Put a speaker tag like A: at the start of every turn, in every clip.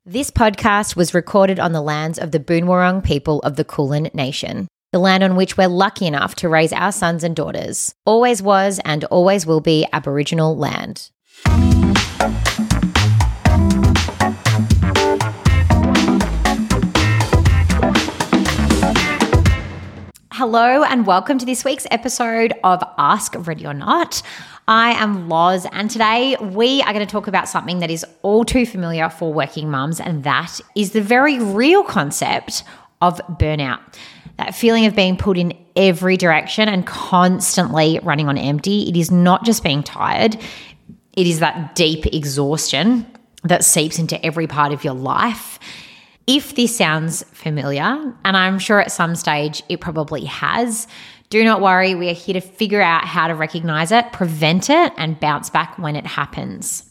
A: This podcast was recorded on the lands of the Boon Wurrung people of the Kulin Nation, the land on which we're lucky enough to raise our sons and daughters. Always was and always will be Aboriginal land. Hello and welcome to this week's episode of Ask Ready or Not. I am Loz, and today we are going to talk about something that is all too familiar for working mums, and that is the very real concept of burnout. That feeling of being pulled in every direction and constantly running on empty. It is not just being tired, it is that deep exhaustion that seeps into every part of your life. If this sounds familiar, and I'm sure at some stage it probably has, do not worry, we are here to figure out how to recognize it, prevent it, and bounce back when it happens.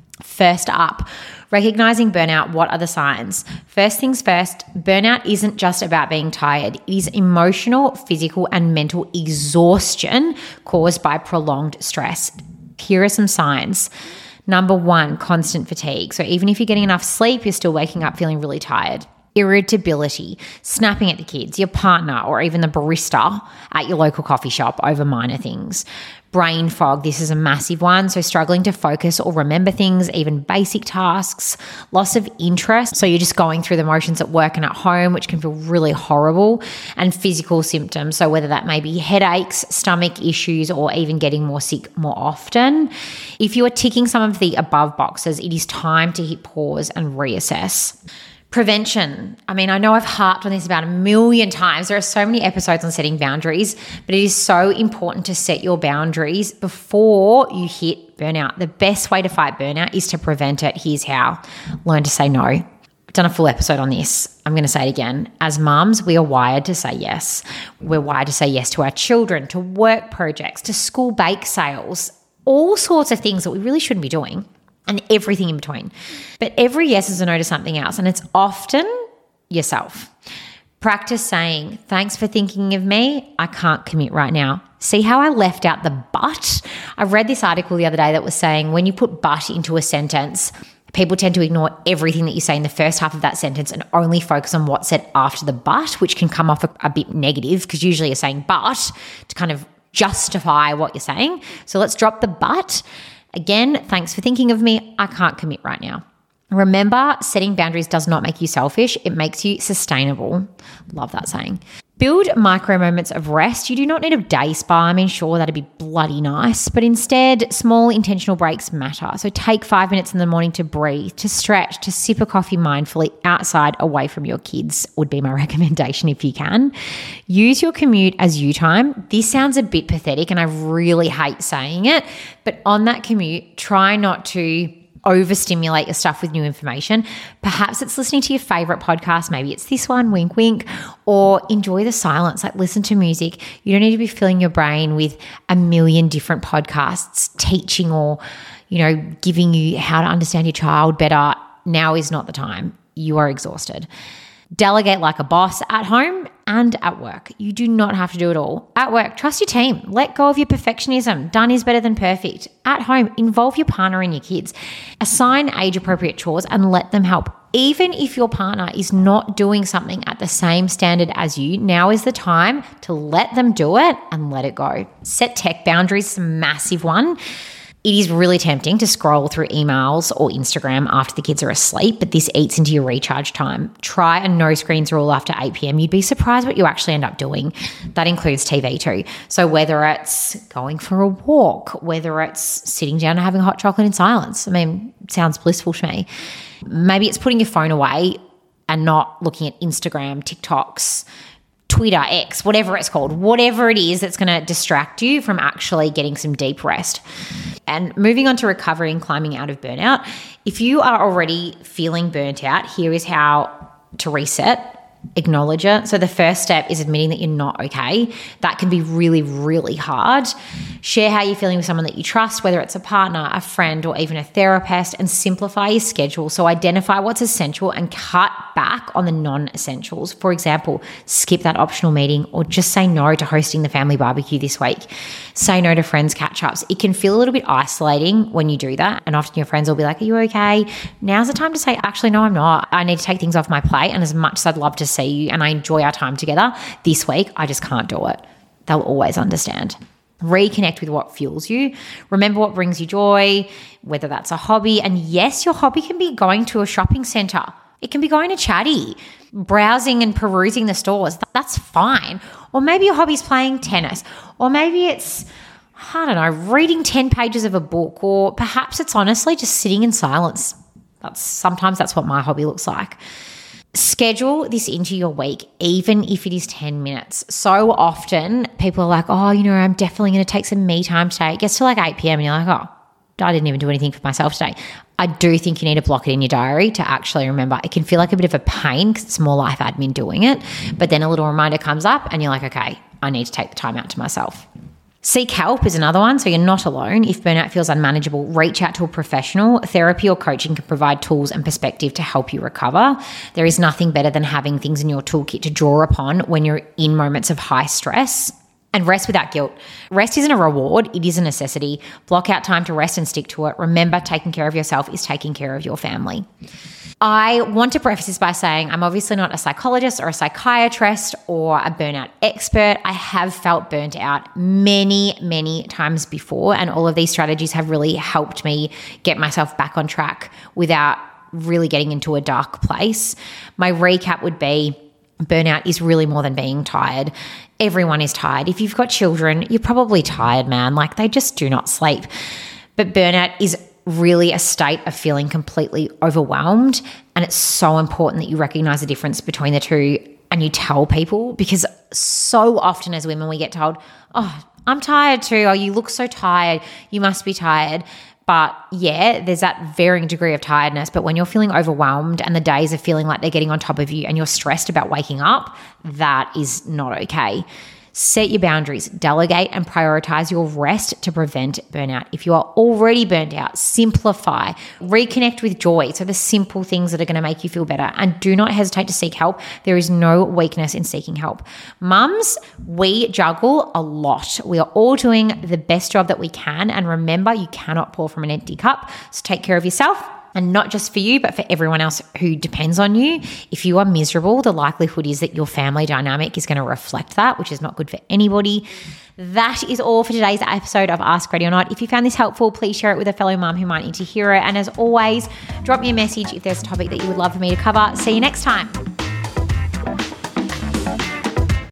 A: First up, recognizing burnout. What are the signs? First things first, burnout isn't just about being tired. It is emotional, physical, and mental exhaustion caused by prolonged stress. Here are some signs. Number one, constant fatigue. So even if you're getting enough sleep, you're still waking up feeling really tired. Irritability, snapping at the kids, your partner, or even the barista at your local coffee shop over minor things. Brain fog, this is a massive one. So struggling to focus or remember things, even basic tasks. Loss of interest, so you're just going through the motions at work and at home, which can feel really horrible. And physical symptoms, so whether that may be headaches, stomach issues, or even getting more sick more often. If you are ticking some of the above boxes, it is time to hit pause and reassess. Prevention. I mean, I know I've harped on this about 1,000,000 times. There are so many episodes on setting boundaries, but it is so important to set your boundaries before you hit burnout. The best way to fight burnout is to prevent it. Here's how. Learn to say no. I've done a full episode on this. I'm going to say it again. As mums, we are wired to say yes. We're wired to say yes to our children, to work projects, to school bake sales, all sorts of things that we really shouldn't be doing. And everything in between. But every yes is a no to something else, and it's often yourself. Practice saying, thanks for thinking of me. I can't commit right now. See how I left out the but? I read this article the other day that was saying when you put but into a sentence, people tend to ignore everything that you say in the first half of that sentence and only focus on what's said after the but, which can come off a bit negative because usually you're saying but to kind of justify what you're saying. So let's drop the but. Again, thanks for thinking of me. I can't commit right now. Remember, setting boundaries does not make you selfish. It makes you sustainable. Love that saying. Build micro moments of rest. You do not need a day spa. I mean, sure, that'd be bloody nice, but instead, small intentional breaks matter. So take 5 minutes in the morning to breathe, to stretch, to sip a coffee mindfully outside away from your kids would be my recommendation if you can. Use your commute as you time. This sounds a bit pathetic and I really hate saying it, but on that commute, try not to overstimulate your stuff with new information. Perhaps it's listening to your favorite podcast. Maybe it's this one, wink, wink, or enjoy the silence, like listen to music. You don't need to be filling your brain with 1,000,000 different podcasts teaching or, giving you how to understand your child better. Now is not the time. You are exhausted. Delegate like a boss at home and at work. You do not have to do it all. At work, trust your team. Let go of your perfectionism. Done is better than perfect. At home, involve your partner and your kids. Assign age-appropriate chores and let them help. Even if your partner is not doing something at the same standard as you, now is the time to let them do it and let it go. Set tech boundaries, a massive one. It is really tempting to scroll through emails or Instagram after the kids are asleep, but this eats into your recharge time. Try a no screens rule after 8 p.m. You'd be surprised what you actually end up doing. That includes TV too. So whether it's going for a walk, whether it's sitting down and having hot chocolate in silence, I mean, it sounds blissful to me. Maybe it's putting your phone away and not looking at Instagram, TikToks, Twitter, X, whatever it's called, whatever it is that's going to distract you from actually getting some deep rest. And moving on to recovery and climbing out of burnout, if you are already feeling burnt out, here is how to reset. Acknowledge it. So the first step is admitting that you're not okay. That can be really, really hard. Share how you're feeling with someone that you trust, whether it's a partner, a friend, or even a therapist, and simplify your schedule. So identify what's essential and cut back on the non-essentials. For example, skip that optional meeting or just say no to hosting the family barbecue this week. Say no to friends catch-ups. It can feel a little bit isolating when you do that, and often your friends will be like, are you okay? Now's the time to say, actually, no, I'm not. I need to take things off my plate, and as much as I'd love to see you and I enjoy our time together this week, I just can't do it. They'll always understand. Reconnect with what fuels you. Remember what brings you joy, whether that's a hobby. And yes, your hobby can be going to a shopping centre. It can be going to Chatty, browsing and perusing the stores. That's fine. Or maybe your hobby is playing tennis. Or maybe it's, I don't know, reading 10 pages of a book. Or perhaps it's honestly just sitting in silence. Sometimes that's what my hobby looks like. Schedule this into your week, even if it is 10 minutes. So often people are like, oh, I'm definitely going to take some me time today. It gets to like 8 p.m. and you're like, oh, I didn't even do anything for myself today. I do think you need to block it in your diary to actually remember. It can feel like a bit of a pain because it's more life admin doing it. But then a little reminder comes up and you're like, okay, I need to take the time out to myself. Seek help is another one, so you're not alone. If burnout feels unmanageable, reach out to a professional. Therapy or coaching can provide tools and perspective to help you recover. There is nothing better than having things in your toolkit to draw upon when you're in moments of high stress. And rest without guilt. Rest isn't a reward, it is a necessity. Block out time to rest and stick to it. Remember, taking care of yourself is taking care of your family. I want to preface this by saying I'm obviously not a psychologist or a psychiatrist or a burnout expert. I have felt burnt out many, many times before, and all of these strategies have really helped me get myself back on track without really getting into a dark place. My recap would be burnout is really more than being tired. Everyone is tired. If you've got children, you're probably tired, man. Like they just do not sleep. But burnout is really a state of feeling completely overwhelmed. And it's so important that you recognize the difference between the two and you tell people, because so often as women we get told, oh, I'm tired too. Oh, you look so tired. You must be tired. But yeah, there's that varying degree of tiredness. But when you're feeling overwhelmed and the days are feeling like they're getting on top of you and you're stressed about waking up, that is not okay. Set your boundaries, delegate and prioritize your rest to prevent burnout. If you are already burnt out, simplify, reconnect with joy. So the simple things that are going to make you feel better, and do not hesitate to seek help. There is no weakness in seeking help. Mums, we juggle a lot. We are all doing the best job that we can. And remember, you cannot pour from an empty cup. So take care of yourself. And not just for you, but for everyone else who depends on you. If you are miserable, the likelihood is that your family dynamic is going to reflect that, which is not good for anybody. That is all for today's episode of Ask Ready or Not. If you found this helpful, please share it with a fellow mum who might need to hear it. And as always, drop me a message if there's a topic that you would love for me to cover. See you next time.